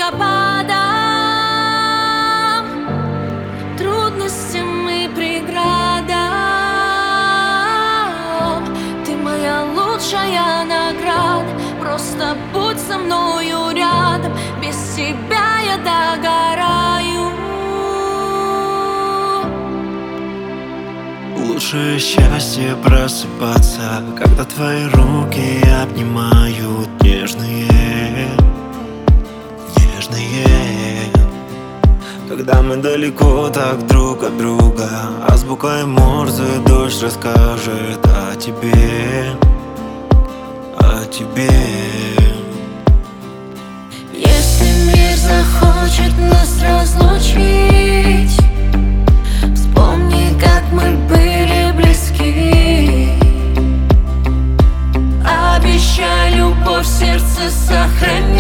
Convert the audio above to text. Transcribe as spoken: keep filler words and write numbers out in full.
водопадам, трудностям и преградам. Ты моя лучшая награда, просто будь со мною рядом. Без тебя я догораю. Лучшее счастье просыпаться, когда твои руки обнимают нежные, нежные. Когда мы далеко так друг от друга, азбукой Морзе дождь расскажет о тебе, о тебе. Если мир захочет нас разлучить, вспомни, как мы были близки. Обещай любовь в сердце сохранить.